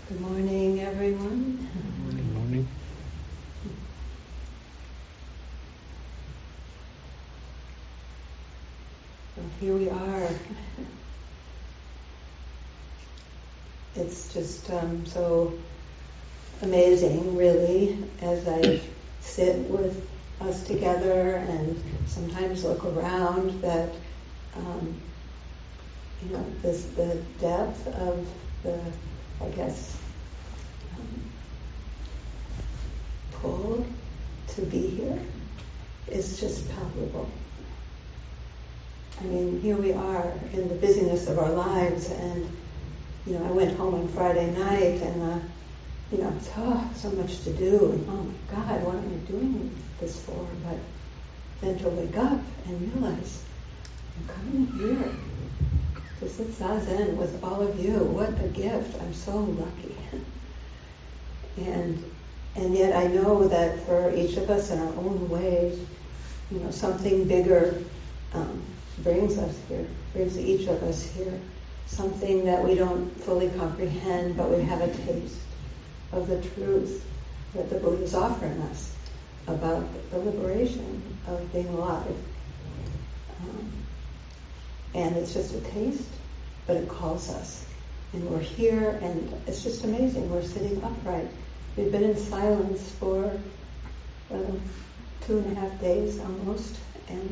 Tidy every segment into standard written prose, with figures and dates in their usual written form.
Good morning, everyone. Good morning. Well, here we are. It's just so amazing, really, as I sit with us together and sometimes look around that, the depth of the, pull to be here is just palpable. I mean, here we are in the busyness of our lives, and I went home on Friday night, and so much to do, and oh my God, what am I doing this for? But then to wake up and realize I'm coming here to sit zazen with all of you. What a gift! I'm so lucky. And yet I know that for each of us in our own ways, something bigger brings us here, brings each of us here. Something that we don't fully comprehend, but we have a taste of the truth that the Buddha is offering us about the liberation of being alive. And it's just a taste, but it calls us. And we're here, and it's just amazing. We're sitting upright. We've been in silence for 2.5 days almost, and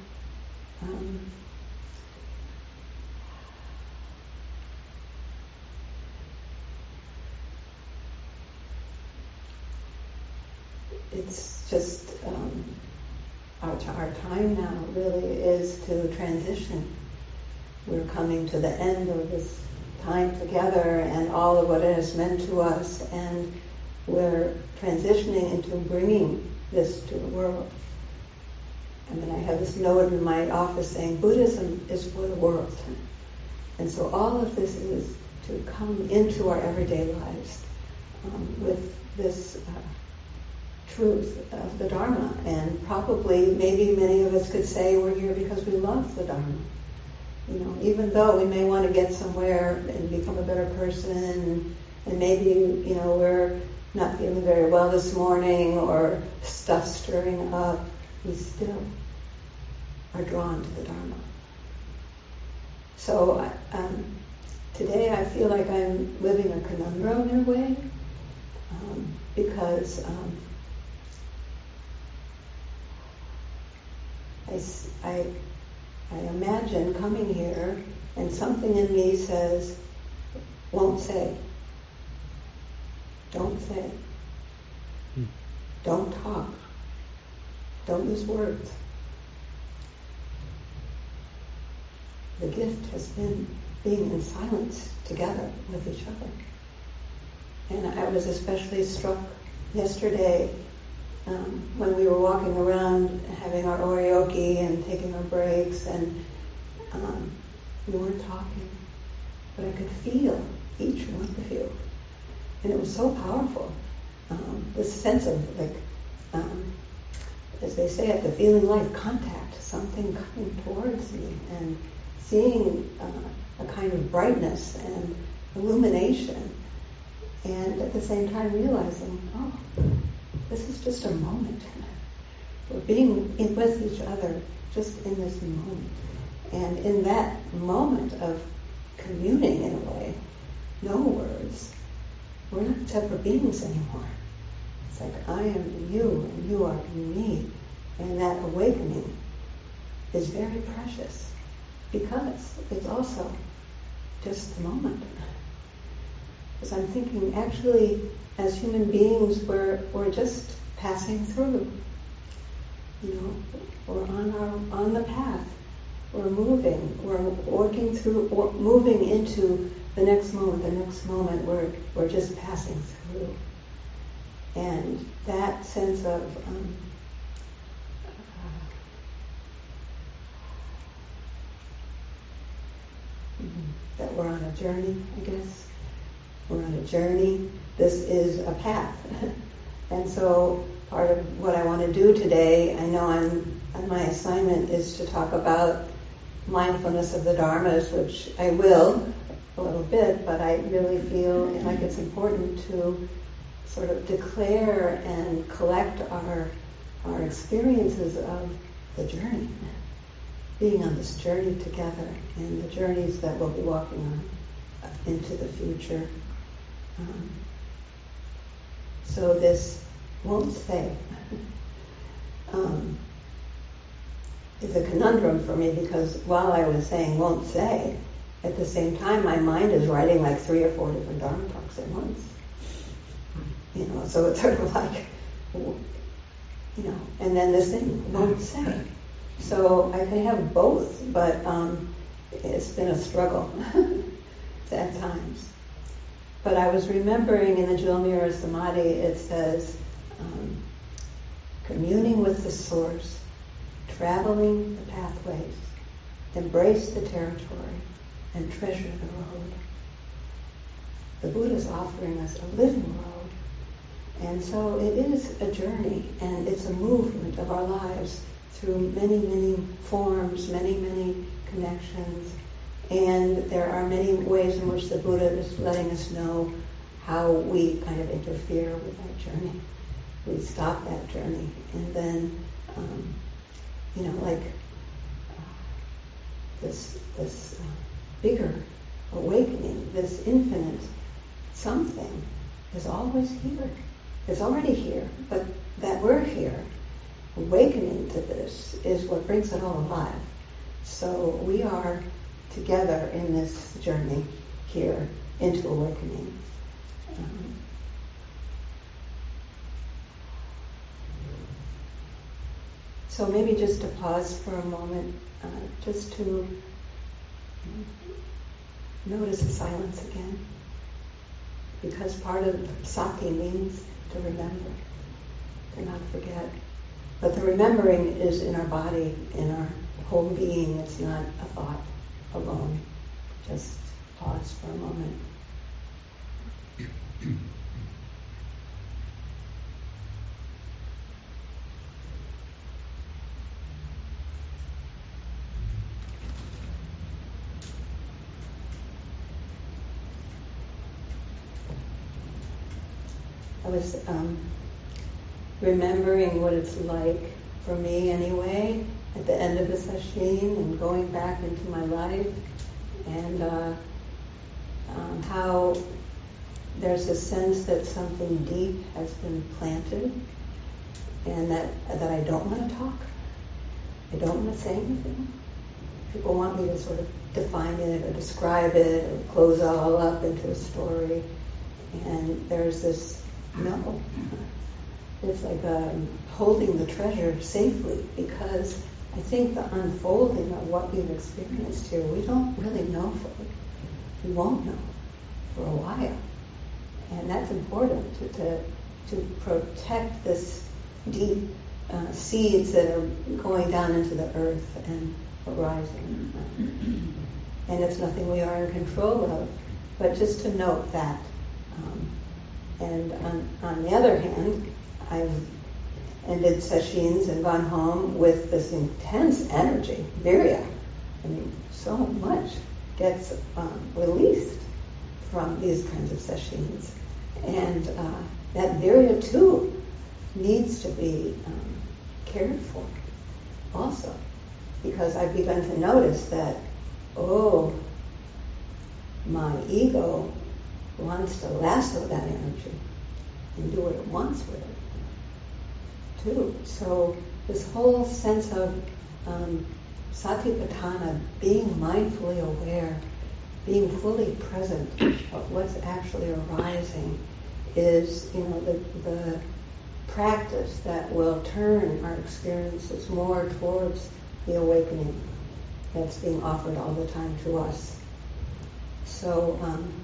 it's just our time now really is to transition. We're coming to the end of this time together and all of what it has meant to us, and we're transitioning into bringing this to the world. I mean, I have this note in my office saying, Buddhism is for the world. And so all of this is to come into our everyday lives with this truth of the Dharma. And probably, maybe many of us could say we're here because we love the Dharma. Even though we may want to get somewhere and become a better person, and maybe, we're not feeling very well this morning, or stuff stirring up, we still are drawn to the Dharma. So today I feel like I'm living a conundrum in a way, because I imagine coming here and something in me says, won't say. Don't say. Don't talk. Don't use words. The gift has been being in silence together with each other. And I was especially struck yesterday when we were walking around having our oryoki and taking our breaks, and we weren't talking, but I could feel each one of you. And it was so powerful. This sense of, as they say at the Feeling Life, contact, something coming towards me, and seeing a kind of brightness and illumination, and at the same time realizing, this is just a moment. We're being with each other just in this moment. And in that moment of communing in a way, no words, we're not separate beings anymore. It's like I am in you and you are in me. And that awakening is very precious because it's also just the moment. Because I'm thinking, actually, as human beings, we're just passing through. We're on the path. We're moving. We're working through, or moving into the next moment. We're just passing through. And that sense of that we're on a journey, I guess. We're on a journey. This is a path. And so part of what I want to do today, I know my assignment is to talk about mindfulness of the Dharmas, which I will, a little bit, but I really feel like it's important to sort of declare and collect our experiences of the journey, being on this journey together, and the journeys that we'll be walking on into the future. So this won't stay. Is a conundrum for me, because while I was saying won't say, at the same time my mind is writing like 3 or 4 different Dharma talks at once. So it's sort of like, and then this thing won't say. So I can have both, but it's been a struggle at times. But I was remembering in the Jewel Mirror Samadhi, it says, communing with the source, traveling the pathways, embrace the territory, and treasure the road. The Buddha is offering us a living road. And so it is a journey, and it's a movement of our lives through many, many forms, many, many connections. And there are many ways in which the Buddha is letting us know how we kind of interfere with that journey. We stop that journey, and then, this bigger awakening, this infinite something is always here. It's already here, but that we're here, awakening to this, is what brings it all alive. So we are together in this journey here into awakening. So maybe just to pause for a moment, just to notice the silence again. Because part of sati means to remember, to not forget. But the remembering is in our body, in our whole being. It's not a thought alone. Just pause for a moment. I was remembering what it's like, for me anyway, at the end of the sesshin and going back into my life, and how there's a sense that something deep has been planted, and that I don't want to talk. I don't want to say anything. People want me to sort of define it or describe it or close it all up into a story. And there's this, no. It's like holding the treasure safely, because I think the unfolding of what we've experienced here, we don't really know fully. We won't know for a while. And that's important to protect this deep seeds that are going down into the earth and arising. And it's nothing we are in control of, but just to note that. And on the other hand, I've ended sesshins and gone home with this intense energy, virya. I mean, so much gets released from these kinds of sesshins. And that virya too needs to be cared for also. Because I've begun to notice that, my ego wants to lasso that energy and do what it wants with it too. So this whole sense of satipatthana, being mindfully aware, being fully present of what's actually arising, is the practice that will turn our experiences more towards the awakening that's being offered all the time to us. So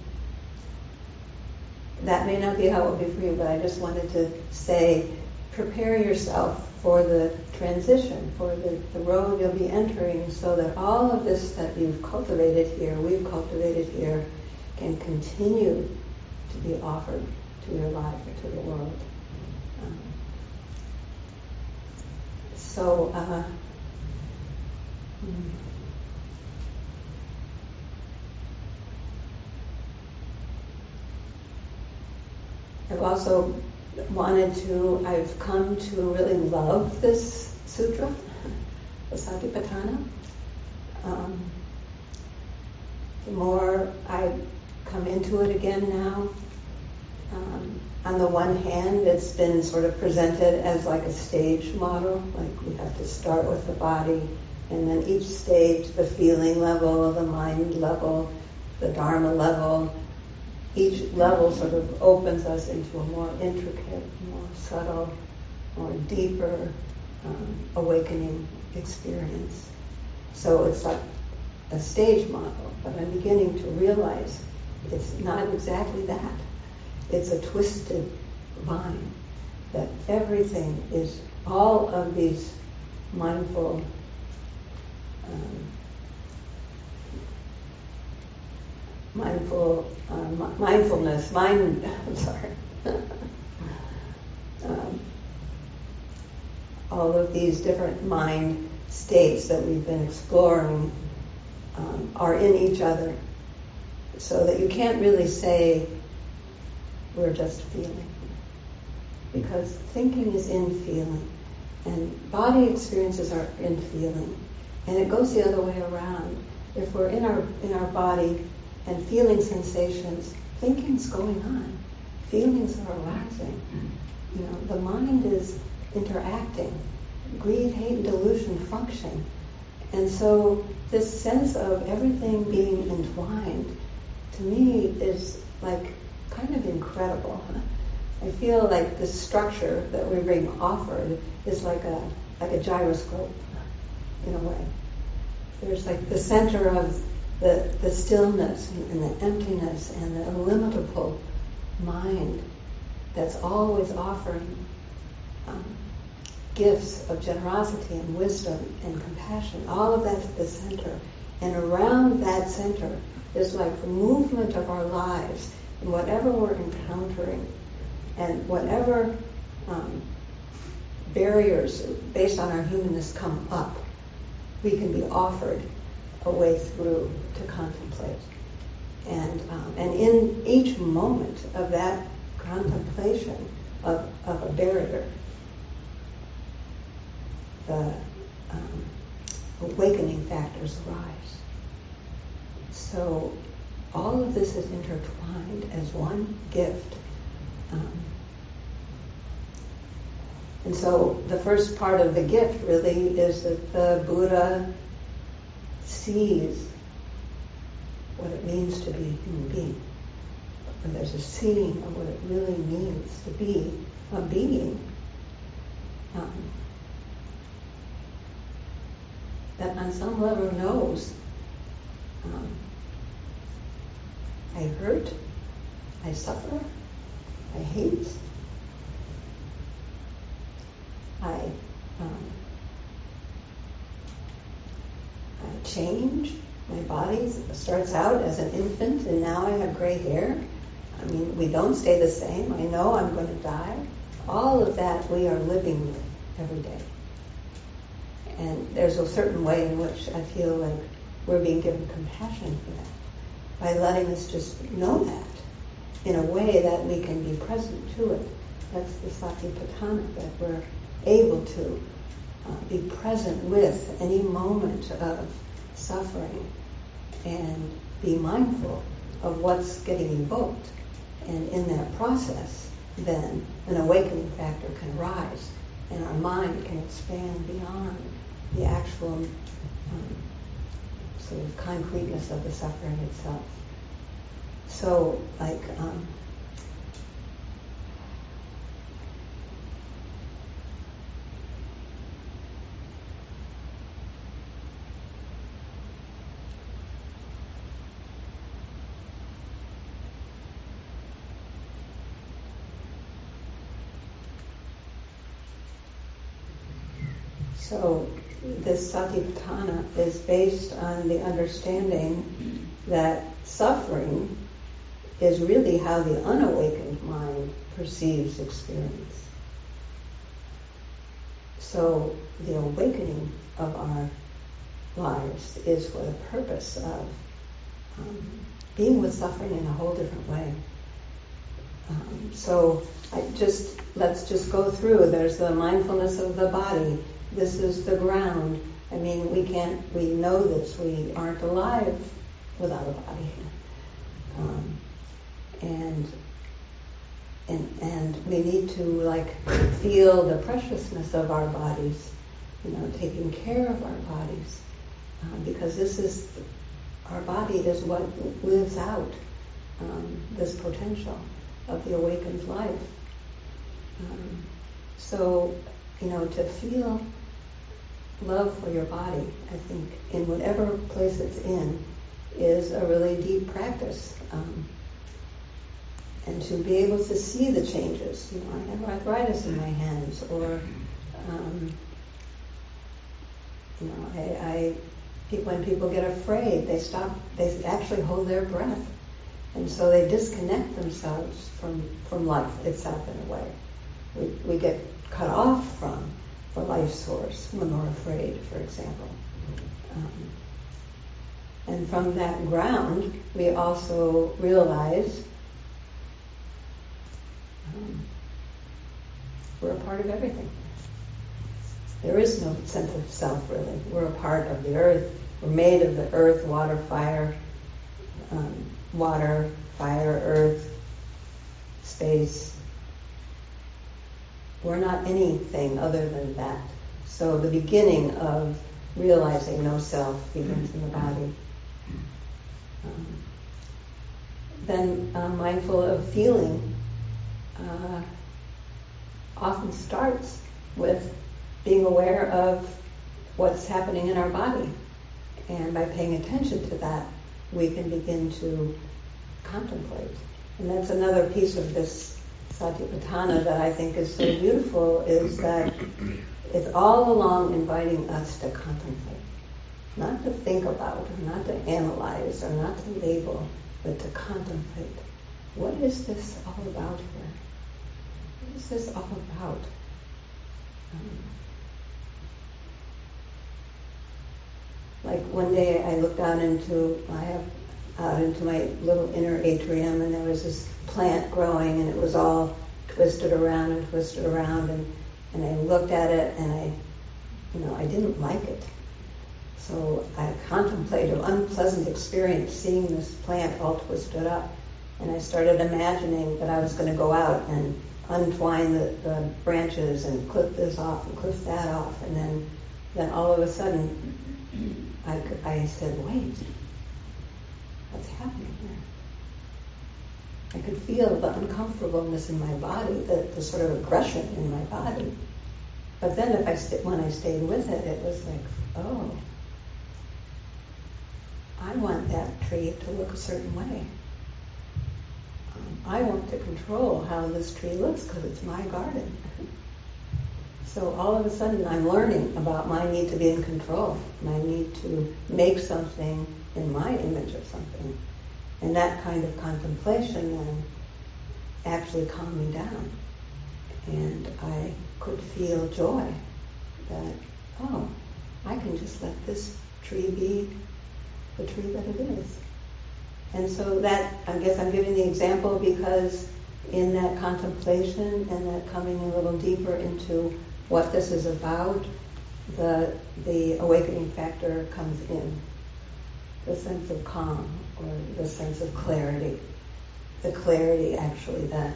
that may not be how it will be for you, but I just wanted to say, prepare yourself for the transition, for the road you'll be entering, so that all of this that we've cultivated here, can continue to be offered to your life, to the world. I've also I've come to really love this sutra, the Satipatthana. The more I come into it again now, on the one hand, it's been sort of presented as like a stage model, like we have to start with the body, and then each stage, the feeling level, the mind level, the Dharma level, each level sort of opens us into a more intricate, more subtle, more deeper awakening experience. So it's like a stage model, but I'm beginning to realize it's not exactly that. It's a twisted vine, that everything is, all of these mindfulness, all of these different mind states that we've been exploring are in each other, so that you can't really say we're just feeling, because thinking is in feeling, and body experiences are in feeling, and it goes the other way around. If we're in our body and feeling sensations, thinking's going on, feelings are arising. The mind is interacting, greed, hate, and delusion function, and so this sense of everything being entwined, to me, is like kind of incredible. I feel like this structure that we're being offered is like a gyroscope, in a way. There's like the center of the stillness and the emptiness and the illimitable mind that's always offering gifts of generosity and wisdom and compassion. All of that's at the center. And around that center is like the movement of our lives, and whatever we're encountering, and whatever barriers based on our humanness come up, we can be offered a way through to contemplate. And in each moment of that contemplation of a barrier, the awakening factors arise. So all of this is intertwined as one gift. And so the first part of the gift really is that the Buddha sees what it means to be a human being. And there's a seeing of what it really means to be a being that on some level knows I hurt, I suffer, I hate, I change. My body starts out as an infant and now I have gray hair. I mean, we don't stay the same. I know I'm going to die. All of that we are living with every day. And there's a certain way in which I feel like we're being given compassion for that, by letting us just know that in a way that we can be present to it. That's the Satipatthana, that we're able to be present with any moment of suffering and be mindful of what's getting evoked. And in that process, then an awakening factor can rise and our mind can expand beyond the actual sort of concreteness of the suffering itself. So, like, so this Satipatthana is based on the understanding that suffering is really how the unawakened mind perceives experience. So the awakening of our lives is for the purpose of being with suffering in a whole different way. So let's just go through. There's the mindfulness of the body. This is the ground. I mean, we know this. We aren't alive without a body. And we need to feel the preciousness of our bodies, taking care of our bodies, because our body is what lives out this potential of the awakened life. So, to feel love for your body, I think, in whatever place it's in, is a really deep practice. And to be able to see the changes. I have arthritis in my hands, or, when people get afraid, they actually hold their breath. And so they disconnect themselves from life itself in a way. We get cut off from the life source when we're afraid, for example. And from that ground, we also realize we're a part of everything. There is no sense of self, really. We're a part of the earth. We're made of the earth, water, fire, earth, space. We're not anything other than that. So the beginning of realizing no self begins in the body. Then mindful of feeling often starts with being aware of what's happening in our body. And by paying attention to that, we can begin to contemplate. And that's another piece of this Satipatthana that I think is so beautiful, is that it's all along inviting us to contemplate. Not to think about, or not to analyze, or not to label, but to contemplate. What is this all about here? What is this all about? Like one day I looked out into my little inner atrium, and there was this plant growing, and it was all twisted around, and I looked at it, and I didn't like it. So I contemplated an unpleasant experience seeing this plant all twisted up, and I started imagining that I was going to go out and untwine the branches and clip this off and clip that off, and then all of a sudden I said, wait, what's happening here? I could feel the uncomfortableness in my body, the sort of aggression in my body. But then when I stayed with it, it was like, oh, I want that tree to look a certain way. I want to control how this tree looks because it's my garden. So all of a sudden I'm learning about my need to be in control, my need to make something in my image of something. And that kind of contemplation then actually calmed me down. And I could feel joy that, oh, I can just let this tree be the tree that it is. And so that, I guess I'm giving the example because in that contemplation and that coming a little deeper into what this is about, the awakening factor comes in. The sense of calm, or the sense of clarity. The clarity, actually, that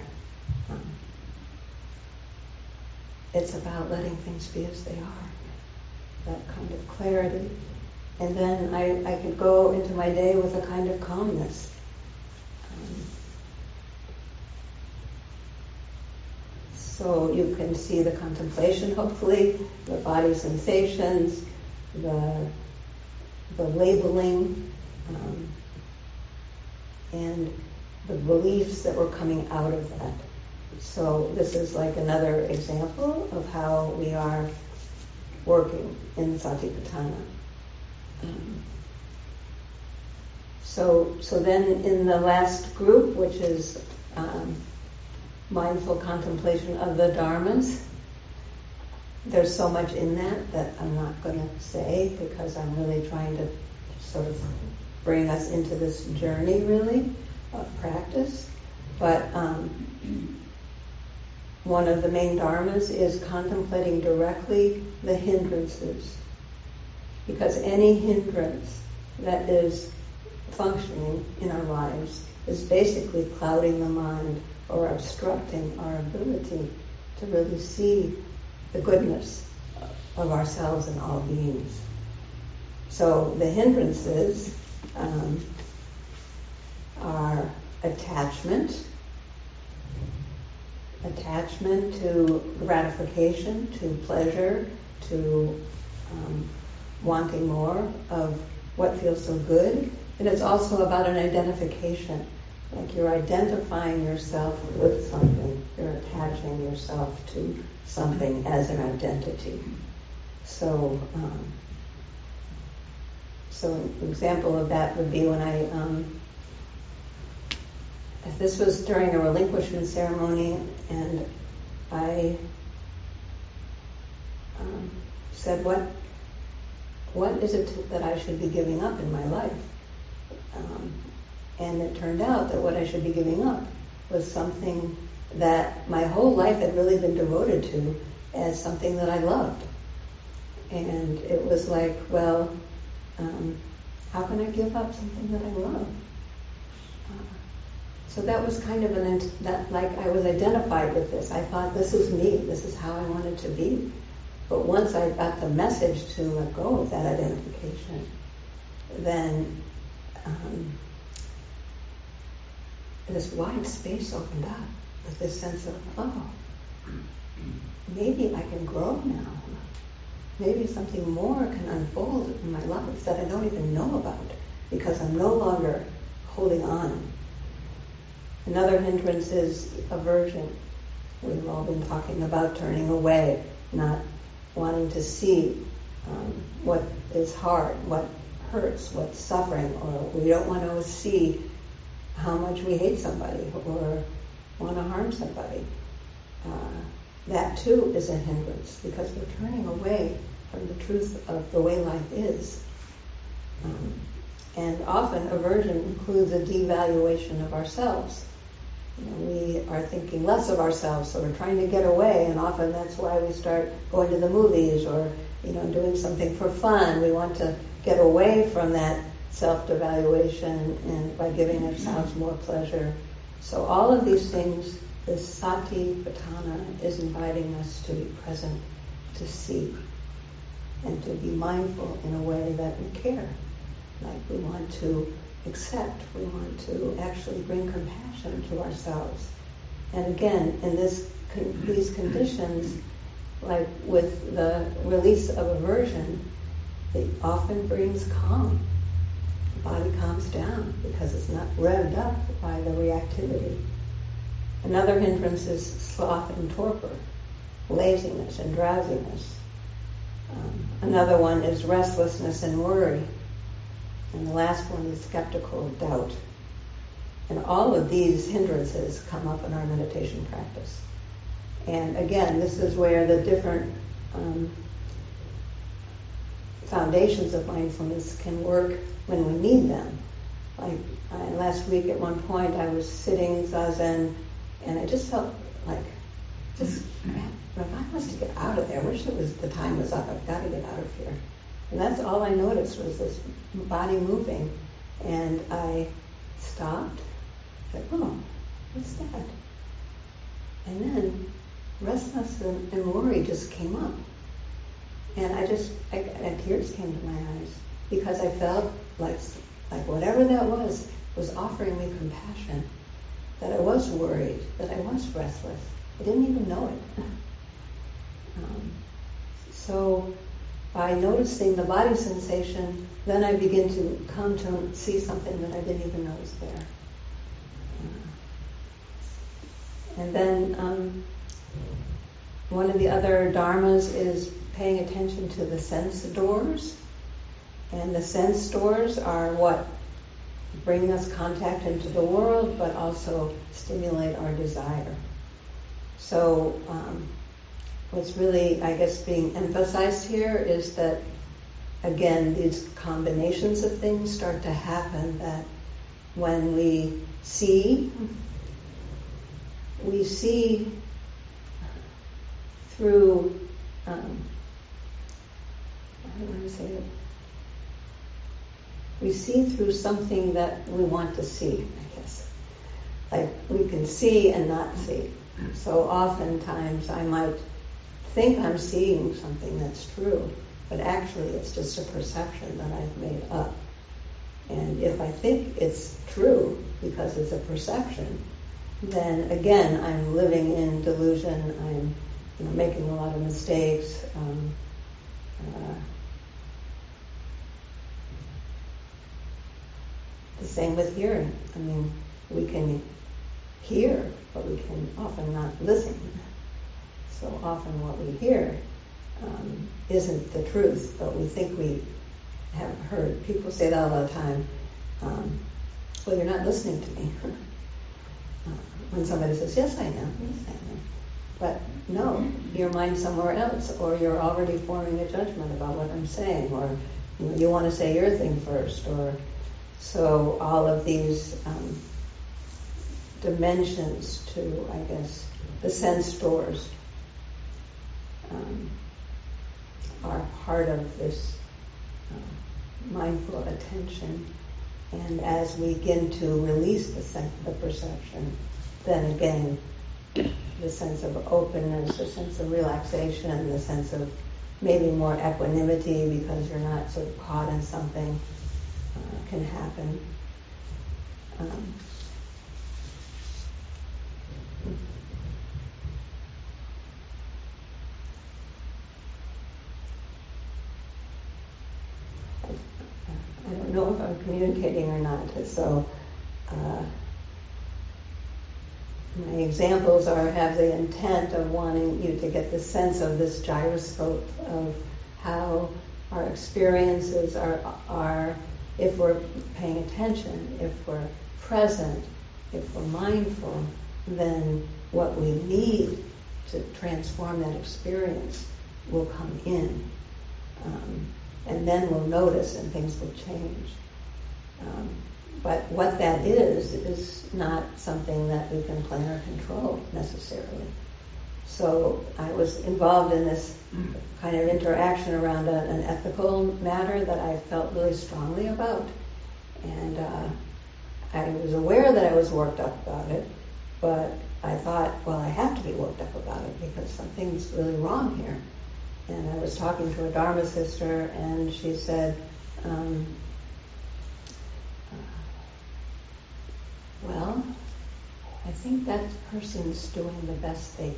it's about letting things be as they are. That kind of clarity. And then I could go into my day with a kind of calmness. So you can see the contemplation, hopefully, the body sensations, the labeling, and the beliefs that were coming out of that. So this is like another example of how we are working in Satipatthana. So then in the last group, which is mindful contemplation of the dharmas, there's so much in that I'm not going to say, because I'm really trying to sort of bring us into this journey, really, of practice. But one of the main dharmas is contemplating directly the hindrances. Because any hindrance that is functioning in our lives is basically clouding the mind or obstructing our ability to really see the goodness of ourselves and all beings. So the hindrances are attachment to gratification, to pleasure, to wanting more of what feels so good. And it's also about an identification. Like you're identifying yourself with something. You're attaching yourself to something as an identity. So an example of that would be when if this was during a relinquishment ceremony, and I said, what is it that I should be giving up in my life? And it turned out that what I should be giving up was something that my whole life had really been devoted to as something that I loved. And it was like, well, how can I give up something that I love? So that was kind of like I was identified with this. I thought, this is me. This is how I wanted to be. But once I got the message to let go of that identification, then this wide space opened up with this sense of, oh, maybe I can grow now. Maybe something more can unfold in my life that I don't even know about because I'm no longer holding on. Another hindrance is aversion. We've all been talking about turning away, not wanting to see what is hard, what hurts, what's suffering, or we don't want to see how much we hate somebody or want to harm somebody. That too is a hindrance because we're turning away from the truth of the way life is. And often aversion includes a devaluation of ourselves. We are thinking less of ourselves, so we're trying to get away, and often that's why we start going to the movies or doing something for fun. We want to get away from that self-devaluation and by giving ourselves more pleasure. So all of these things, this Satipatthana is inviting us to be present, to see, and to be mindful in a way that we care. Like we want to accept, we want to actually bring compassion to ourselves. And again, in these conditions, like with the release of aversion, it often brings calm. The body calms down because it's not revved up by the reactivity. Another hindrance is sloth and torpor, laziness and drowsiness. Another one is restlessness and worry. And the last one is skeptical doubt. And all of these hindrances come up in our meditation practice. And again, this is where the different foundations of mindfulness can work when we need them. Like last week at one point I was sitting zazen and I just felt like, I must get out of there. I wish the time was up. I've got to get out of here. And that's all I noticed was this body moving. And I stopped. I said, oh, what's that? And then restlessness and worry just came up. And tears came to my eyes because I felt like whatever that was offering me compassion, that I was worried, that I was restless. I didn't even know it. So by noticing the body sensation, then I begin to come to see something that I didn't even know was there. And then one of the other dharmas is paying attention to the sense doors. And the sense doors are what bring us contact into the world, but also stimulate our desire. So what's really, I guess, being emphasized here is that, again, these combinations of things start to happen, that when we see, we see through, I don't want to say it, we see through something that we want to see, I guess. Like we can see and not see. So oftentimes I might think I'm seeing something that's true, but actually it's just a perception that I've made up. And if I think it's true because it's a perception, then again I'm living in delusion. I'm making a lot of mistakes. The same with hearing. I mean, we can hear, but we can often not listen. So often what we hear isn't the truth, but we think we have heard. People say that all the time. Well, you're not listening to me. When somebody says, yes, I am. Yes, I am. But no, your mind's somewhere else, or you're already forming a judgment about what I'm saying, or you want to say your thing first, or so all of these dimensions to, I guess, the sense doors are part of this mindful attention. And as we begin to release the perception, then again, the sense of openness, the sense of relaxation, the sense of maybe more equanimity because you're not sort of caught in something can happen. I don't know if I'm communicating or not, so my examples have the intent of wanting you to get the sense of this gyroscope of how our experiences are if we're paying attention, if we're present, if we're mindful, then what we need to transform that experience will come in. And then we'll notice and things will change. But what that is not something that we can plan or control necessarily. So I was involved in this kind of interaction around an ethical matter that I felt really strongly about. And I was aware that I was worked up about it, but I thought, well, I have to be worked up about it because something's really wrong here. And I was talking to a Dharma sister, and she said, well, I think that person's doing the best they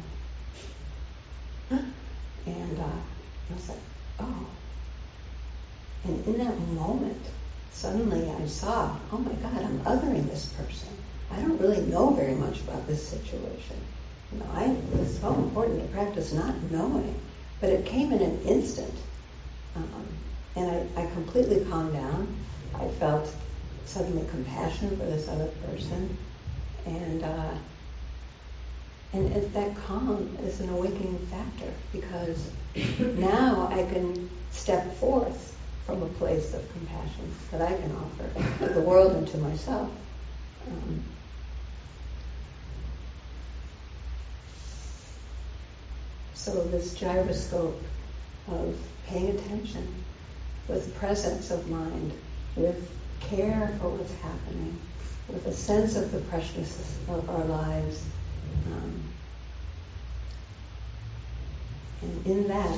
can. And I was like, oh. And in that moment, suddenly I saw, oh my God, I'm othering this person. I don't really know very much about this situation. It's so important to practice not knowing. But it came in an instant. And I completely calmed down. I felt suddenly compassion for this other person. And that calm is an awakening factor because now I can step forth from a place of compassion that I can offer to the world and to myself. So this gyroscope of paying attention with presence of mind, with care for what's happening, with a sense of the preciousness of our lives. And in that,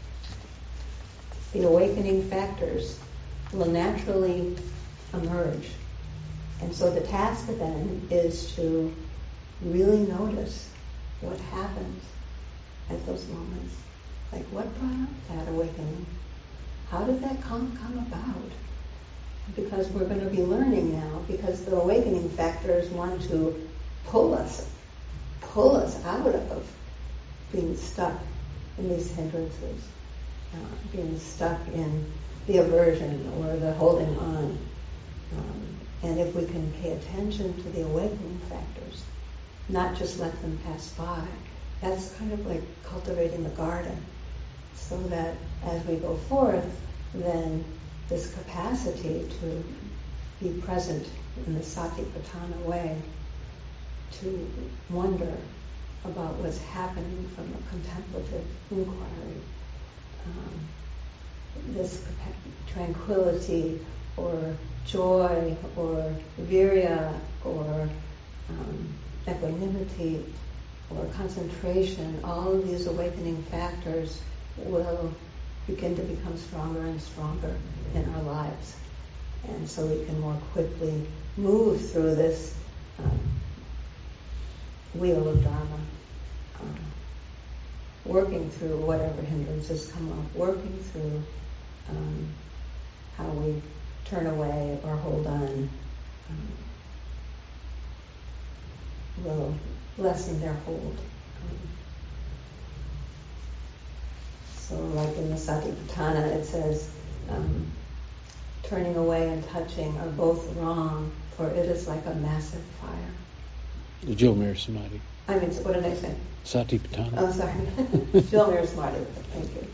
the awakening factors will naturally emerge. And so the task then is to really notice what happens at those moments. Like what brought up that awakening? How did that come about? Because we're going to be learning now, because the awakening factors want to pull us out of being stuck in these hindrances, being stuck in the aversion or the holding on. And if we can pay attention to the awakening factors, not just let them pass by, that's kind of like cultivating the garden, so that as we go forth, then this capacity to be present in the satipatthana way to wonder about what's happening from a contemplative inquiry. This tranquility or joy or virya or equanimity or concentration, all of these awakening factors will begin to become stronger and stronger in our lives. And so we can more quickly move through this wheel of Dharma, working through whatever hindrances come up, working through how we turn away or hold on, will lessen their hold. So like in the Satipatthana it says, turning away and touching are both wrong, for it is like a massive fire. The Jilmir Samadhi. I mean, what did I say? Satipatthana. Oh, sorry. Jilmir Samadhi. Thank you.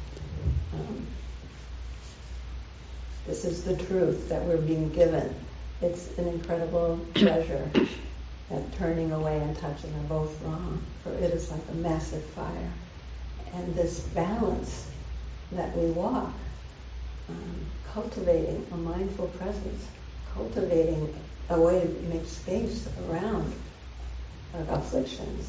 This is the truth that we're being given. It's an incredible treasure that turning away and touching are both wrong, for it is like a massive fire. And this balance that we walk, cultivating a mindful presence, cultivating a way to make space around afflictions,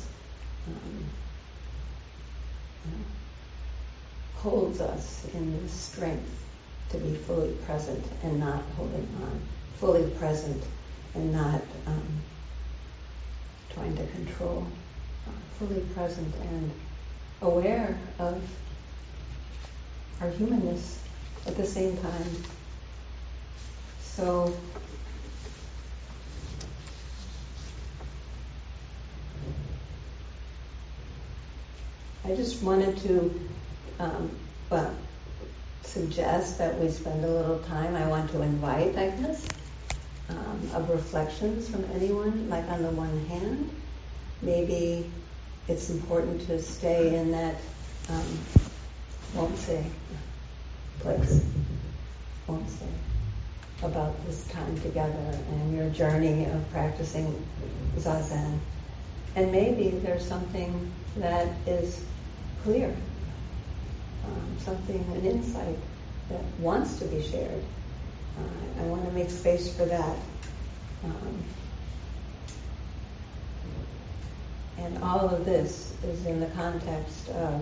holds us in this strength to be fully present and not holding on, fully present and not trying to control, fully present and aware of our humanness at the same time. So I just wanted to suggest that we spend a little time. I want to invite, I guess, of reflections from anyone. Like on the one hand, maybe it's important to stay in that won't say place, won't say about this time together and your journey of practicing Zazen. And maybe there's something that is clear, something, an insight that wants to be shared. I want to make space for that. And all of this is in the context of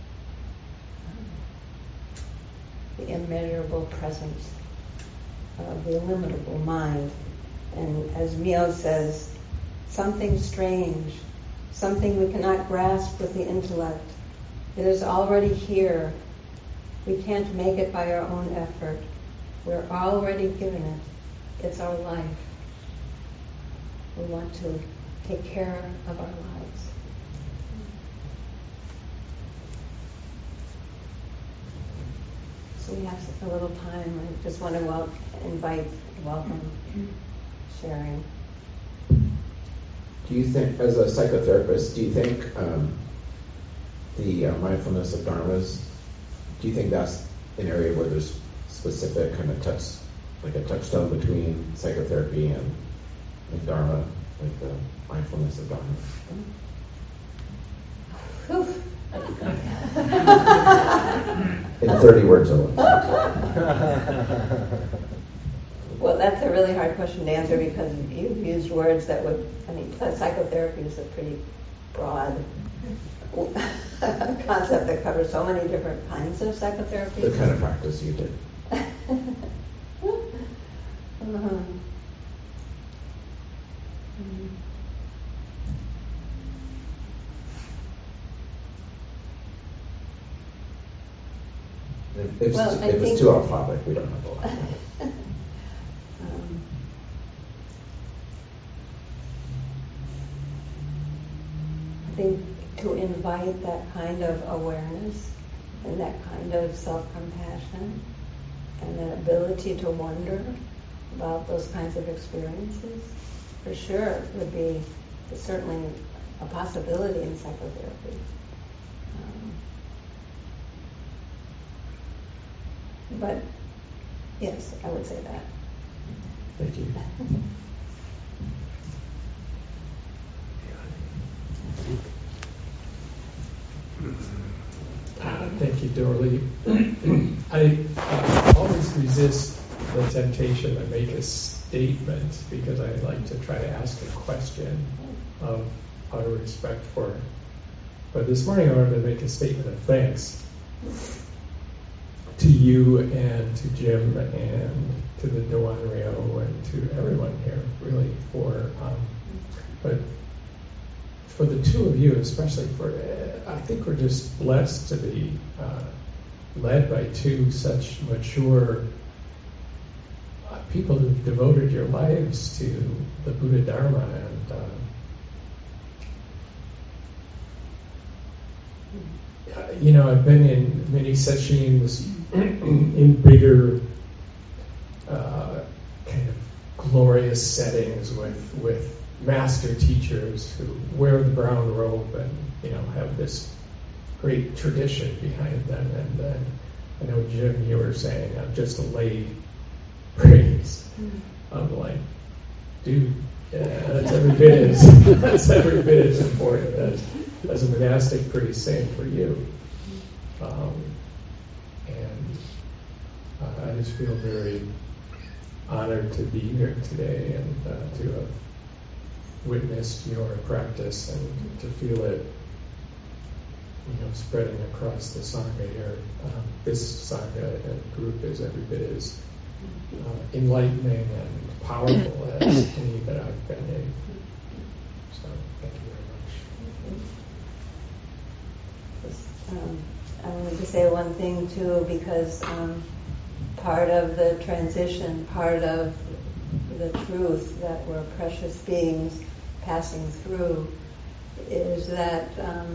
the immeasurable presence of the illimitable mind. And as Mio says, something strange, something we cannot grasp with the intellect. It is already here. We can't make it by our own effort. We're already given it. It's our life. We want to take care of our lives. So we have a little time. I just want to welcome sharing. Do you think, as a psychotherapist, do you think the mindfulness of dharmas, do you think that's an area where there's specific kind of like a touchstone between psychotherapy and dharma, like the mindfulness of dharma? In 30 words or less. Well, that's a really hard question to answer because you've used words that would, psychotherapy is a pretty broad concept that covers so many different kinds of psychotherapy. The kind of practice you did. If it's too off topic, we don't have a lot. I think to invite that kind of awareness and that kind of self-compassion and that ability to wonder about those kinds of experiences, for sure, would be certainly a possibility in psychotherapy. But yes, I would say that. Thank you. you, Dorley. I always resist the temptation to make a statement because I like to try to ask a question of out of respect for it. But this morning I wanted to make a statement of thanks to you and to Jim and to the Dewan Rio and to everyone here, really, but for the two of you, especially I think we're just blessed to be led by two such mature people who've devoted your lives to the Buddha Dharma and I've been in many sessions in bigger kind of glorious settings with master teachers who wear the brown robe and have this great tradition behind them. And then I know, Jim, you were saying I'm just a lay priest. I'm like, dude, that's every bit as important as a monastic priest saying for you. And I just feel very honored to be here today and to have witnessed your practice and to feel it, spreading across the Sangha here. This Sangha and group is every bit as enlightening and powerful as any that I've been in. So, thank you very much. I wanted to say one thing too, because part of the transition, part of the truth that we're precious beings passing through is that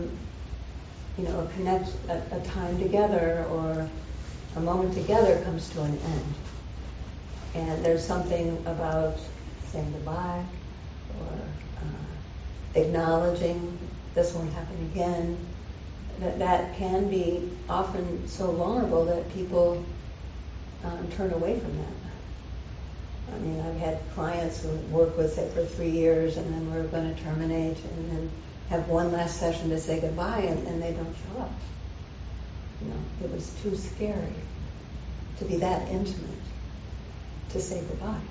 a time together or a moment together comes to an end. And there's something about saying goodbye or acknowledging this won't happen again, that can be often so vulnerable that people turn away from that. I mean, I've had clients who work with it for 3 years and then we're going to terminate and then have one last session to say goodbye and they don't show up. It was too scary to be that intimate to say goodbye.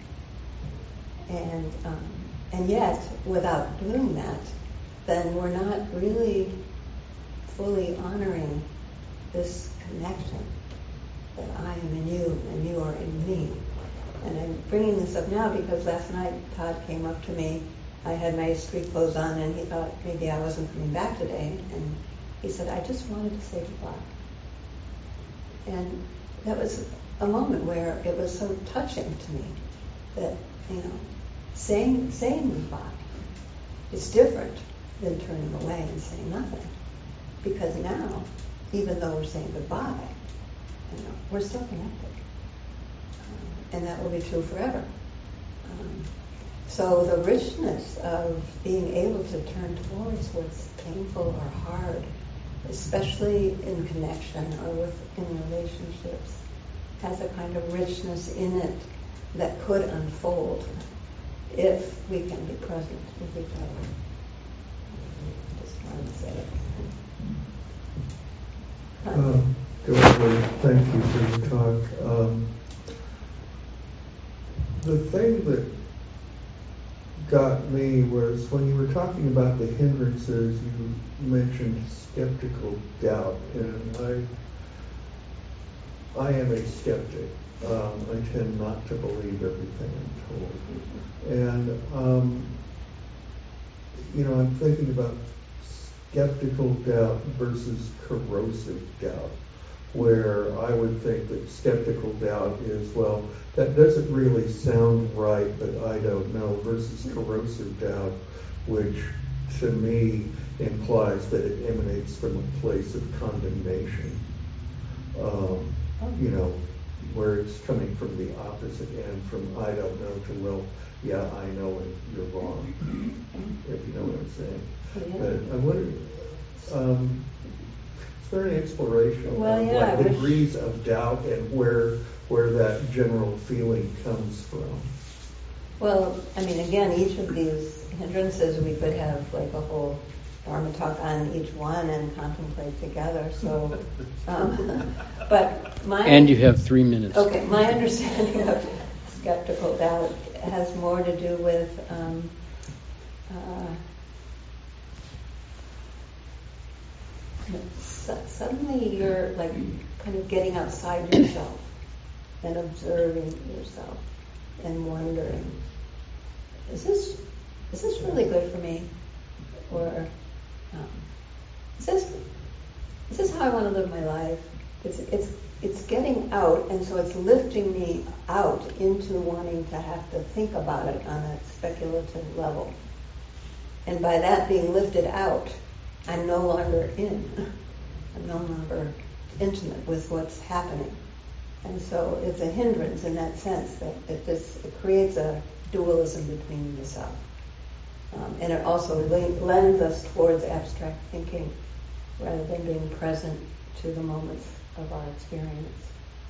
And yet, without doing that, then we're not really fully honoring this connection that I am in you and you are in me. And I'm bringing this up now because last night Todd came up to me. I had my street clothes on and he thought maybe I wasn't coming back today. And he said, I just wanted to say goodbye. And that was a moment where it was so touching to me that, saying goodbye is different than turning away and saying nothing. Because now, even though we're saying goodbye, we're still connected. And that will be true forever. So the richness of being able to turn towards what's painful or hard, especially in connection or in relationships, has a kind of richness in it that could unfold if we can be present with each other. Just wanted to say it. Dorothy, thank you for your talk. The thing that got me was when you were talking about the hindrances, you mentioned skeptical doubt, and I am a skeptic. I tend not to believe everything I'm told. And, I'm thinking about skeptical doubt versus corrosive doubt, where I would think that skeptical doubt is, well, that doesn't really sound right, but I don't know, versus corrosive doubt, which to me implies that it emanates from a place of condemnation. Where it's coming from the opposite end, from I don't know to, well, yeah, I know and you're wrong, if you know what I'm saying. Yeah. But I wonder, is there an exploration of degrees of doubt and where that general feeling comes from? Well, again, each of these hindrances we could have like a whole Dharma talk on each one and contemplate together. So, but my And you have 3 minutes. Okay, my understanding of skeptical doubt has more to do with suddenly you're like kind of getting outside yourself and observing yourself and wondering, is this really good for me, or is this how I want to live my life? It's getting out, and so it's lifting me out into wanting to have to think about it on a speculative level. And by that being lifted out, I'm no longer in. I'm no longer intimate with what's happening. And so it's a hindrance in that sense, that it creates a dualism between the self. And it also lends us towards abstract thinking rather than being present to the moments of our experience.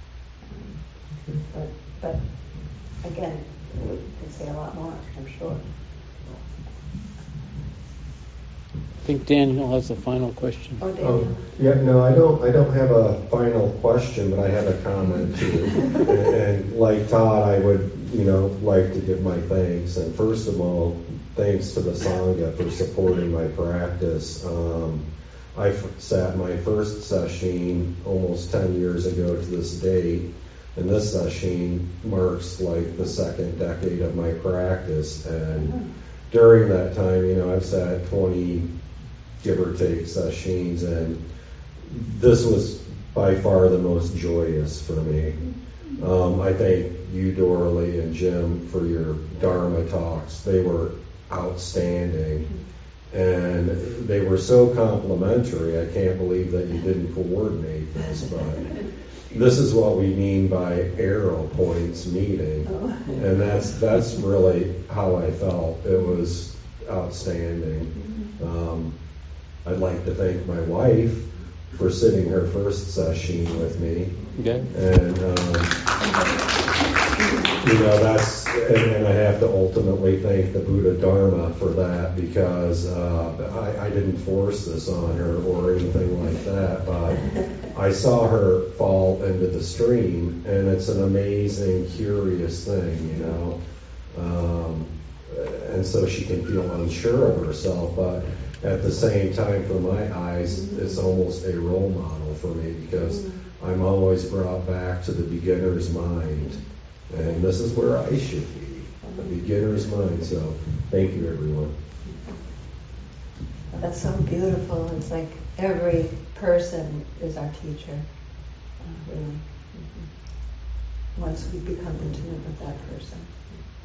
But again, we can say a lot more, I'm sure. I think Daniel has a final question. Oh, Daniel. Yeah, no, I don't have a final question, but I have a comment too. and like Todd, I would, like to give my thanks. And first of all, thanks to the Sangha for supporting my practice. I sat my first session almost 10 years ago to this date, and this session marks like the second decade of my practice. And during that time, I've sat 20, give or take, sessions, and this was by far the most joyous for me. I thank you, Doralee, and Jim for your Dharma talks. They were outstanding. And they were so complimentary, I can't believe that you didn't coordinate this, but this is what we mean by arrow points meeting. And that's really how I felt. It was outstanding. I'd like to thank my wife for sitting her first session with me. Okay. And and I have to ultimately thank the Buddha Dharma for that, because I didn't force this on her or anything like that, but I saw her fall into the stream, and it's an amazing, curious thing, and so she can feel unsure of herself, but at the same time, for my eyes, it's almost a role model for me, because I'm always brought back to the beginner's mind. And this is where I should be, a beginner's mind. So thank you, everyone. That's so beautiful. It's like every person is our teacher, really. Once we become intimate with that person.